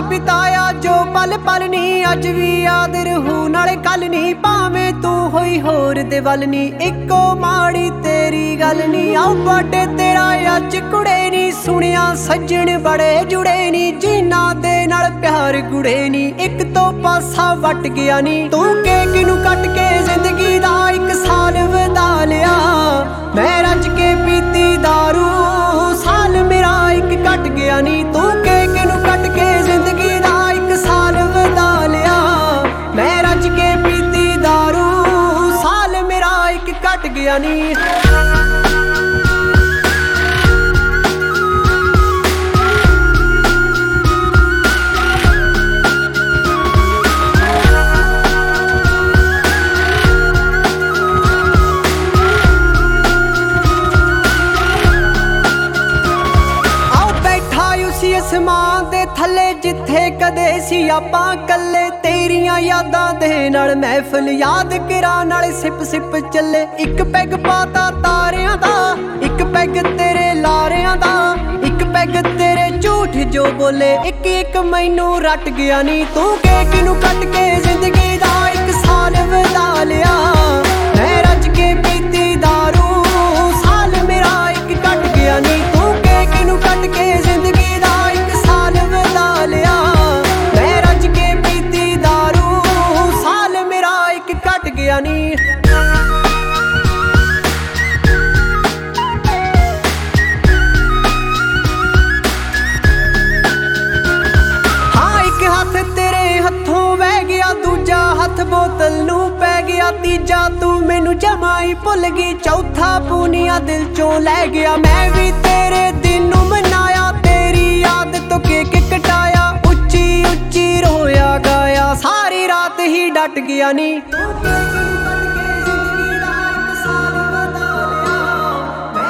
ਬਿਤਾਇਆ ਜੋ ਪਲ ਪਲ ਨੀ ਅੱਜ ਵੀ ਯਾਦ ਰਹੂ ਨਾਲੇ ਕੱਲ ਨੀ ਭਾਵੇਂ ਤੂੰ ਹੋਈ ਹੋਰ ਦੇ ਵੱਲ ਨੀ ਇੱਕੋ ਮਾੜੀ ਤੇਰੀ ਗੱਲ ਨੀ ਆਓ ਬਰਥਡੇ ਤੇਰਾ ਅੱਜ ਕੁੜੇ ਨੀ ਸੁਣਿਆ ਸੱਜਣ ਬੜੇ ਜੁੜੇ ਨੀ ਜਿਨ੍ਹਾਂ ਦੇ ਨਾਲ ਪਿਆਰ ਗੁੜੇ ਨੀ ਇੱਕ ਤੋਂ ਪਾਸਾ ਵੱਟ ਗਿਆ ਨੀ ਤੂੰ ਕੇਕ ਨੂੰ ਕੱਟ ਕੇ ਜ਼ਿੰਦਗੀ ਦਾ ਇੱਕ ਸਾਲ ਵਧਾ ਲਿਆ ਮੈਂ ਰੱਜ ਕੇ ਪੀਤੀ ਦਾਰੂ ਸਾਲ ਮੇਰਾ ਇੱਕ ਕੱਟ ਗਿਆ ਨੀ ਤੂੰ ਕੇਕ ਨੂੰ ਕੱਟ ਕੇ ਜ਼ਿੰਦਗੀ ਦਾ ਇੱਕ ਸਾਲ ਵਧਾ ਲਿਆ ਮੈਂ ਰੱਜ ਕੇ ਪੀਤੀ ਦਾਰੂ ਸਾਲ ਮੇਰਾ ਇੱਕ ਕੱਟ ਗਿਆ ਨੀ ਅਸਮਾਨ ਦੇ ਥੱਲੇ ਜਿੱਥੇ ਕਦੇ ਸੀ ਆਪਾਂ ਕੱਲੇ ਤੇਰੀਆਂ ਯਾਦਾਂ ਦੇ ਨਾਲ ਮਹਿਫਲ ਯਾਦ ਕਰਾਂ ਨਾਲੇ ਸਿਪ ਸਿਪ ਚੱਲੇ ਇੱਕ ਪੈਗ ਪਾਤਾ ਤਾਰਿਆਂ ਦਾ ਇੱਕ ਪੈਗ ਤੇਰੇ ਲਾਰਿਆਂ ਦਾ ਇੱਕ ਪੈਗ ਤੇਰੇ ਝੂਠ ਜੋ ਬੋਲੇ ਇੱਕ ਇੱਕ ਮੈਨੂੰ ਰੱਟ ਗਿਆ ਨੀ ਤੂੰ ਕੇਕ ਨੂੰ ਕੱਟ ਕੇ ਜ਼ਿੰਦਗੀ ਦਾ ਇੱਕ ਸਾਲ ਵਧਾ ਲਿਆ ਮੈਂ ਰੱਜ ਕੇ ਪੀਤੀ ਦਾਰੂ ਸਾਲ ਮੇਰਾ ਇੱਕ ਕੱਟ ਗਿਆ ਨੀ ਤੂੰ ਕੇਕ ਨੂੰ ਕੱਟ ਕੇ ਜ਼ਿੰਦਗੀ ਨੀ ਹਾਂ ਇੱਕ ਹੱਥ ਤੇਰੇ ਹੱਥੋਂ ਵਹਿ ਗਿਆ ਦੂਜਾ ਹੱਥ ਬੋਤਲ ਨੂੰ ਪੈ ਗਿਆ ਤੀਜਾ ਤੂੰ ਮੈਨੂੰ ਜਮਾਂ ਹੀ ਭੁੱਲ ਗਈ ਚੌਥਾ ਪੂਨੀਆ ਦਿਲ ਚੋਂ ਲੈ ਗਿਆ ਮੈਂ ਵੀ ਤੇਰੇ ਦਿਨ ਨੂੰ ਮਨਾਇਆ ਤੇਰੀ ਯਾਦ ਤੋਂ ਕੇਕ ਕਟਾਇਆ ਉੱਚੀ ਉੱਚੀ ਰੋਇਆ ਗਾਇਆ ਸਾਰੀ ਰਾਤ ਹੀ ਡਟ ਗਿਆ ਨੀ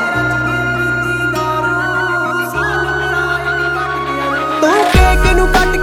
ਤੂੰ ਕੇਕ ਨੂੰ ਕੱਟ